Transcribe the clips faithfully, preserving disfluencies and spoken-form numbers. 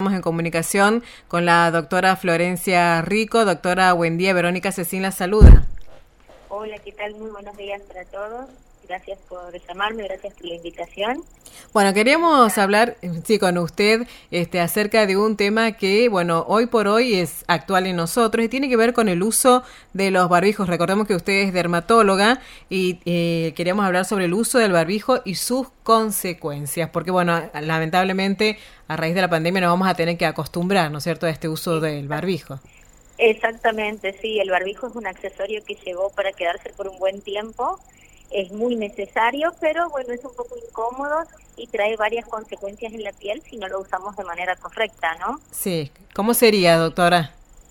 Estamos en comunicación con la doctora Florencia Rico. Doctora, buen día. Verónica Cecín la saluda. Hola, ¿qué tal? Muy buenos días para todos. Gracias por llamarme, gracias por la invitación. Bueno, queríamos hablar, sí, con usted este, acerca de un tema que, bueno, hoy por hoy es actual en nosotros y tiene que ver con el uso de los barbijos. Recordemos que usted es dermatóloga y eh, queríamos hablar sobre el uso del barbijo y sus consecuencias, porque, bueno, lamentablemente a raíz de la pandemia nos vamos a tener que acostumbrar, ¿no es cierto?, a este uso del barbijo. Exactamente, sí, el barbijo es un accesorio que llegó para quedarse por un buen tiempo. Es muy necesario, pero bueno, es un poco incómodo y trae varias consecuencias en la piel si no lo usamos de manera correcta, ¿no? Sí, ¿cómo sería, doctora?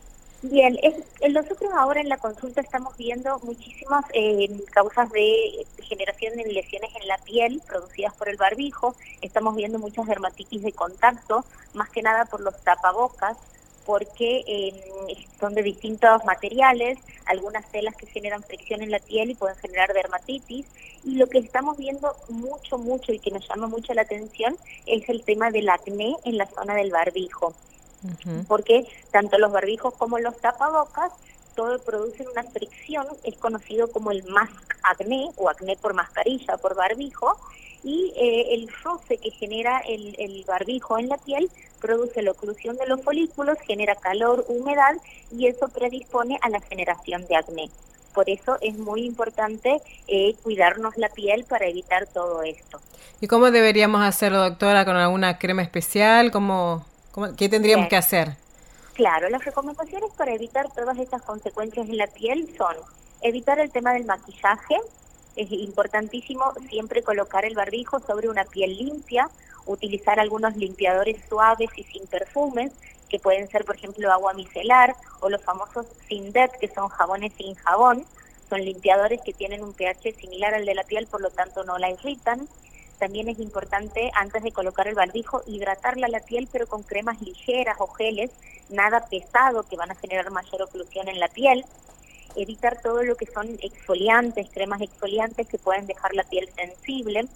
Bien, es, nosotros ahora en la consulta estamos viendo muchísimas eh, causas de generación de lesiones en la piel producidas por el barbijo. Estamos viendo muchas dermatitis de contacto, más que nada por los tapabocas, porque eh, son de distintos materiales, algunas telas que generan fricción en la piel y pueden generar dermatitis, y lo que estamos viendo mucho, mucho y que nos llama mucho la atención es el tema del acné en la zona del barbijo, uh-huh. Porque tanto los barbijos como los tapabocas, todo producen una fricción, es conocido como el mask acné o acné por mascarilla, por barbijo, y eh, el roce que genera el, el barbijo en la piel produce la oclusión de los folículos, genera calor, humedad y eso predispone a la generación de acné. Por eso es muy importante eh, cuidarnos la piel para evitar todo esto. ¿Y cómo deberíamos hacerlo, doctora? ¿Con alguna crema especial? ¿Cómo, cómo, ¿Qué tendríamos Bien. que hacer? Claro, las recomendaciones para evitar todas estas consecuencias en la piel son evitar el tema del maquillaje. Es importantísimo siempre colocar el barbijo sobre una piel limpia, utilizar algunos limpiadores suaves y sin perfumes, que pueden ser, por ejemplo, agua micelar o los famosos Sindet, que son jabones sin jabón. Son limpiadores que tienen un pH similar al de la piel, por lo tanto no la irritan. También es importante, antes de colocar el barbijo, hidratarla la piel, pero con cremas ligeras o geles, nada pesado que van a generar mayor oclusión en la piel. Evitar todo lo que son exfoliantes, cremas exfoliantes que pueden dejar la piel sensible.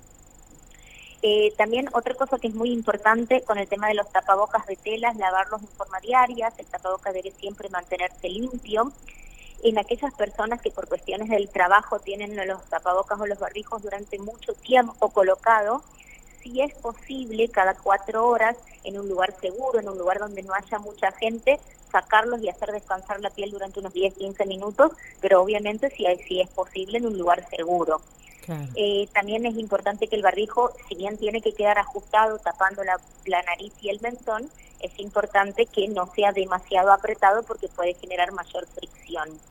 Eh, también otra cosa que es muy importante con el tema de los tapabocas de telas, lavarlos en forma diaria. El tapabocas debe siempre mantenerse limpio. En aquellas personas que por cuestiones del trabajo tienen los tapabocas o los barbijos durante mucho tiempo colocado, si es posible, cada cuatro horas, en un lugar seguro, en un lugar donde no haya mucha gente, sacarlos y hacer descansar la piel durante unos diez a quince minutos, pero obviamente si, hay, si es posible en un lugar seguro. Claro. Eh, también es importante que el barbijo, si bien tiene que quedar ajustado tapando la, la nariz y el mentón, es importante que no sea demasiado apretado porque puede generar mayor fricción.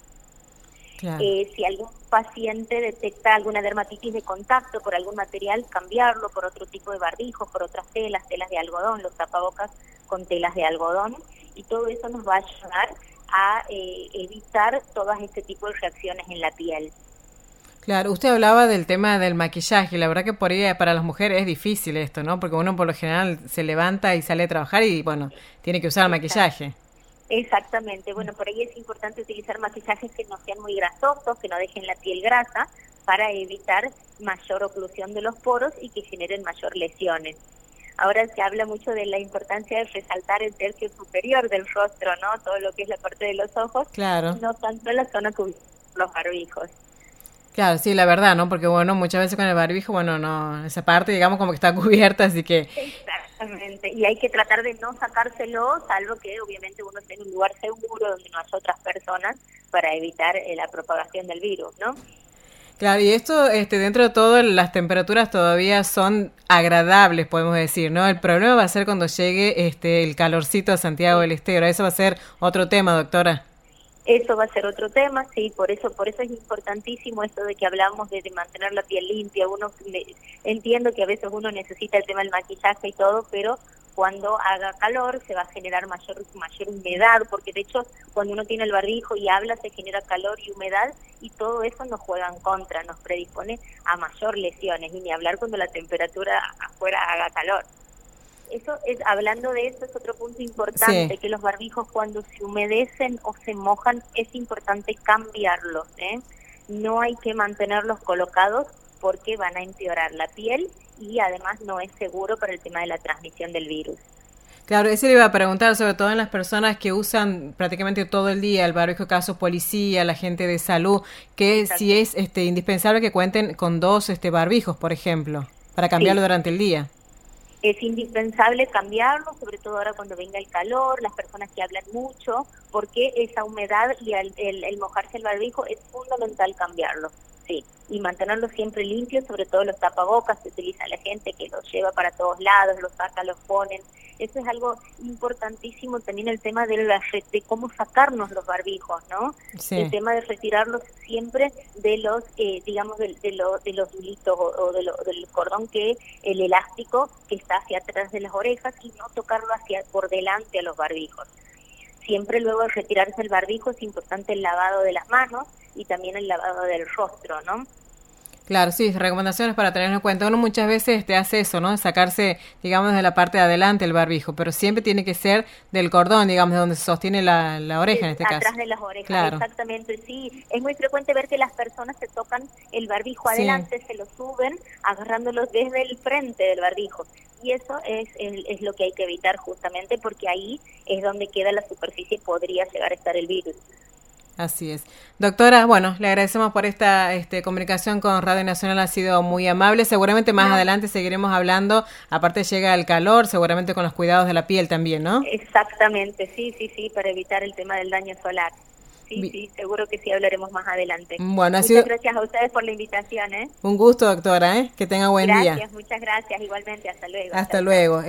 Claro. Eh, si algún paciente detecta alguna dermatitis de contacto por algún material, cambiarlo por otro tipo de barbijo, por otras telas, telas de algodón, los tapabocas con telas de algodón, y todo eso nos va a ayudar a eh, evitar todas este tipo de reacciones en la piel. Claro, usted hablaba del tema del maquillaje, la verdad que por ahí para las mujeres es difícil esto, ¿no? Porque uno por lo general se levanta y sale a trabajar y, bueno, tiene que usar el maquillaje. Exactamente, bueno, por ahí es importante utilizar maquillajes que no sean muy grasosos, que no dejen la piel grasa, para evitar mayor oclusión de los poros y que generen mayor lesiones. Ahora se habla mucho de la importancia de resaltar el tercio superior del rostro, ¿no? Todo lo que es la parte de los ojos, claro. No tanto la zona cubierta por los barbijos. Claro, sí, la verdad, ¿no? Porque, bueno, muchas veces con el barbijo, bueno, no, esa parte, digamos, como que está cubierta, así que... Exactamente, y hay que tratar de no sacárselo, salvo que obviamente uno esté en un lugar seguro donde no haya otras personas para evitar eh, la propagación del virus, ¿no? Claro, y esto, este, dentro de todo, las temperaturas todavía son agradables, podemos decir, ¿no? El problema va a ser cuando llegue este el calorcito a Santiago del Estero. Eso va a ser otro tema, doctora. Eso va a ser otro tema, sí, por eso por eso es importantísimo esto de que hablamos de, de mantener la piel limpia. Uno me, entiendo que a veces uno necesita el tema del maquillaje y todo, pero cuando haga calor se va a generar mayor mayor humedad, porque de hecho cuando uno tiene el barbijo y habla se genera calor y humedad y todo eso nos juega en contra, nos predispone a mayor lesiones, y ni hablar cuando la temperatura afuera haga calor. Eso es, hablando de eso, es otro punto importante, sí. Que los barbijos cuando se humedecen o se mojan es importante cambiarlos, ¿eh? No hay que mantenerlos colocados porque van a empeorar la piel y además no es seguro para el tema de la transmisión del virus. Claro, eso le iba a preguntar, sobre todo en las personas que usan prácticamente todo el día el barbijo, caso policía, la gente de salud, que Exacto. si es este indispensable que cuenten con dos este barbijos, por ejemplo, para cambiarlo Sí. durante el día. Es indispensable cambiarlo, sobre todo ahora cuando venga el calor, las personas que hablan mucho, porque esa humedad y el, el, el mojarse el barbijo es fundamental cambiarlo, sí, y mantenerlo siempre limpio, sobre todo los tapabocas que utiliza la gente, que los lleva para todos lados, los saca, los ponen. Eso es algo importantísimo, también el tema de, la, de cómo sacarnos los barbijos, ¿no? Sí. El tema de retirarlos siempre de los, eh, digamos, de, de, lo, de los hilitos o, o de lo, del cordón, que el elástico que está hacia atrás de las orejas, y no tocarlo hacia por delante a los barbijos. Siempre luego de retirarse el barbijo es importante el lavado de las manos y también el lavado del rostro, ¿no? Claro, sí, recomendaciones para tener en cuenta. Uno muchas veces te hace eso, ¿no? Sacarse, digamos, de la parte de adelante el barbijo, pero siempre tiene que ser del cordón, digamos, de donde se sostiene la, la oreja en este atrás caso. Atrás de las orejas, claro. Exactamente, sí. Es muy frecuente ver que las personas se tocan el barbijo adelante, sí. Se lo suben agarrándolo desde el frente del barbijo. Y eso es, es, es lo que hay que evitar justamente, porque ahí es donde queda la superficie, podría llegar a estar el virus. Así es. Doctora, bueno, le agradecemos por esta este, comunicación con Radio Nacional, ha sido muy amable. Seguramente más no. adelante seguiremos hablando. Aparte llega el calor, seguramente con los cuidados de la piel también, ¿no? Exactamente, sí, sí, sí, para evitar el tema del daño solar. Sí, Bien. sí, seguro que sí hablaremos más adelante. Bueno, ha muchas sido... gracias a ustedes por la invitación, ¿eh? Un gusto, doctora, ¿eh? Que tenga buen gracias, día. Gracias, muchas gracias, igualmente, hasta luego. Hasta luego.